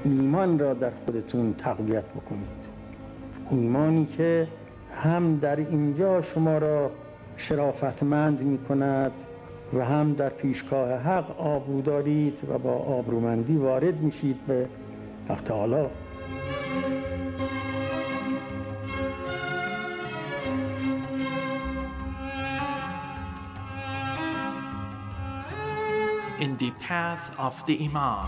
ایمان را در خودتون تقویت بکنید. ایمانی که هم در اینجا شما را شرافتمند می کند و هم در پیشگاه حق آبرو دارید و با آبرومندی وارد میشید به حق تعالی. In the path of the Imam.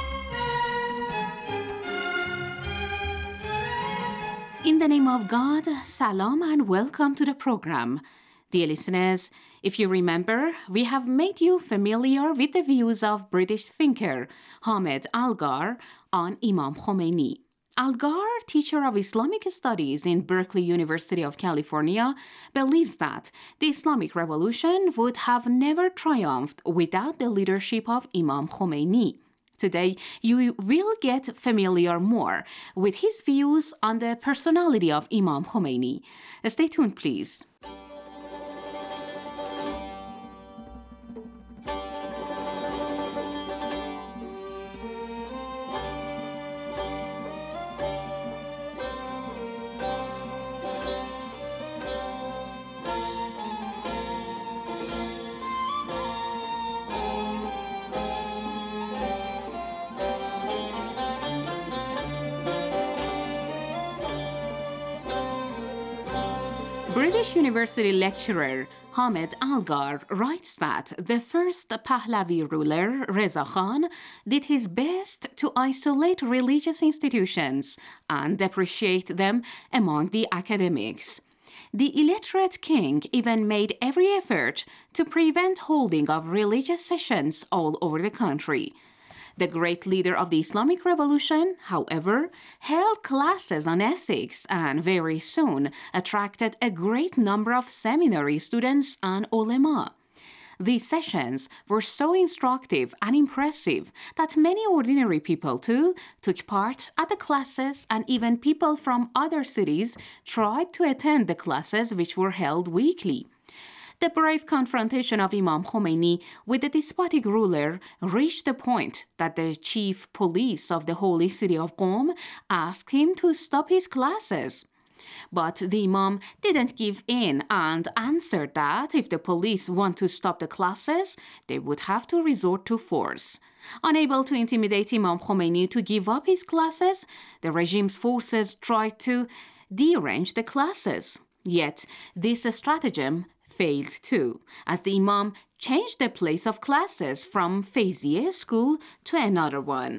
In the name of God, salam and welcome to the program. Dear listeners, if you remember, we have made you familiar with the views of British thinker Hamed Algar on Imam Khomeini. Algar, teacher of Islamic studies in Berkeley University of California, believes that the Islamic Revolution would have never triumphed without the leadership of Imam Khomeini. Today, you will get familiar more with his views on the personality of Imam Khomeini. Stay tuned, please. British University lecturer Hamed Algar writes that the first Pahlavi ruler, Reza Khan, did his best to isolate religious institutions and depreciate them among the academics. The illiterate king even made every effort to prevent holding of religious sessions all over the country. The great leader of the Islamic Revolution, however, held classes on ethics and very soon attracted a great number of seminary students and ulema. These sessions were so instructive and impressive that many ordinary people too took part at the classes, and even people from other cities tried to attend the classes which were held weekly. The brave confrontation of Imam Khomeini with the despotic ruler reached the point that the chief police of the holy city of Qom asked him to stop his classes. But the Imam didn't give in and answered that if the police want to stop the classes, they would have to resort to force. Unable to intimidate Imam Khomeini to give up his classes, the regime's forces tried to derange the classes. Yet this stratagem failed too, as the Imam changed the place of classes from Feyziye school to another one.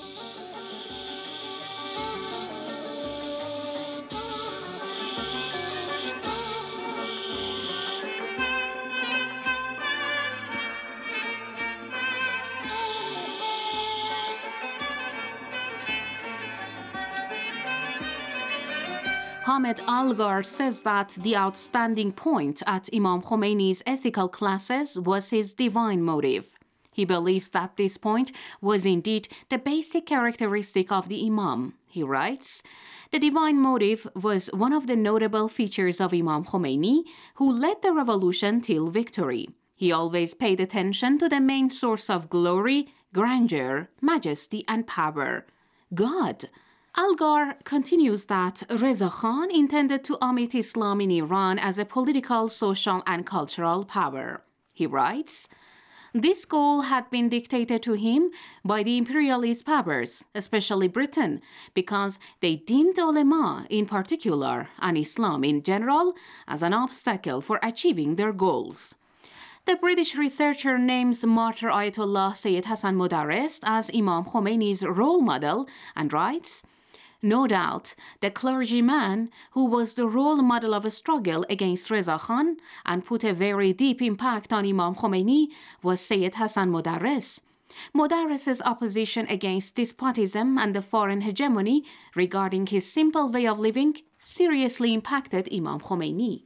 Hamed Algar says that the outstanding point at Imam Khomeini's ethical classes was his divine motive. He believes that this point was indeed the basic characteristic of the Imam. He writes, "The divine motive was one of the notable features of Imam Khomeini, who led the revolution till victory. He always paid attention to the main source of glory, grandeur, majesty, and power, God." Algar continues that Reza Khan intended to omit Islam in Iran as a political, social, and cultural power. He writes, "This goal had been dictated to him by the imperialist powers, especially Britain, because they deemed ulema in particular and Islam in general as an obstacle for achieving their goals." The British researcher names martyr Ayatollah Sayyid Hassan Modarrest as Imam Khomeini's role model and writes, "No doubt, the clergyman who was the role model of a struggle against Reza Khan and put a very deep impact on Imam Khomeini was Sayyid Hassan Modarrest. Modarrest's opposition against despotism and the foreign hegemony regarding his simple way of living seriously impacted Imam Khomeini."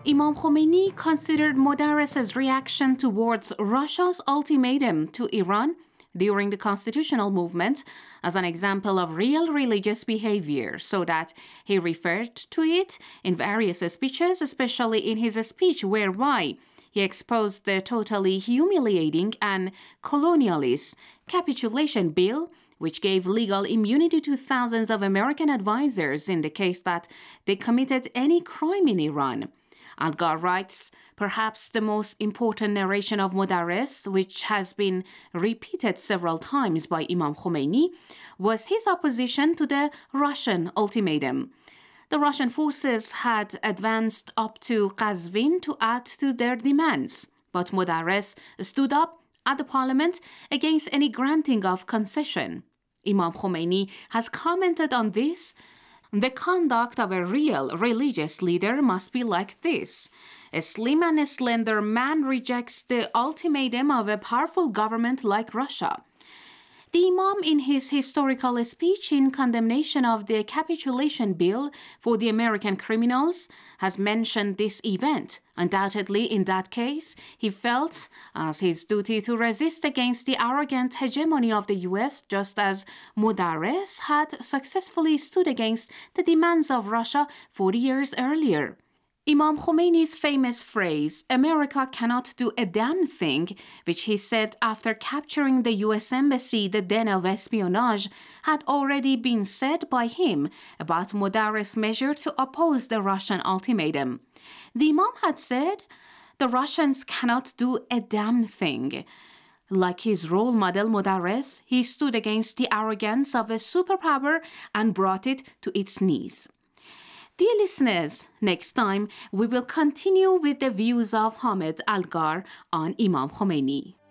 Imam Khomeini considered Modarres's reaction towards Russia's ultimatum to Iran during the constitutional movement as an example of real religious behavior, so that he referred to it in various speeches, especially in his speech whereby he exposed the totally humiliating and colonialist capitulation bill, which gave legal immunity to thousands of American advisors in the case that they committed any crime in Iran. Algar writes, perhaps the most important narration of Modarres, which has been repeated several times by Imam Khomeini, was his opposition to the Russian ultimatum. The Russian forces had advanced up to Qazvin to add to their demands, but Modarres stood up at the parliament against any granting of concession. Imam Khomeini has commented on this. The conduct of a real religious leader must be like this. A slim and slender man rejects the ultimatum of a powerful government like Russia. The Imam, in his historical speech in condemnation of the capitulation bill for the American criminals, has mentioned this event. Undoubtedly, in that case, he felt as his duty to resist against the arrogant hegemony of the U.S., just as Modarres had successfully stood against the demands of Russia 40 years earlier. Imam Khomeini's famous phrase, "America cannot do a damn thing," which he said after capturing the U.S. Embassy, the den of espionage, had already been said by him about Modarres' measure to oppose the Russian ultimatum. The Imam had said, "The Russians cannot do a damn thing." Like his role model Modarres, he stood against the arrogance of a superpower and brought it to its knees. Dear listeners, next time we will continue with the views of Hamed Algar on Imam Khomeini.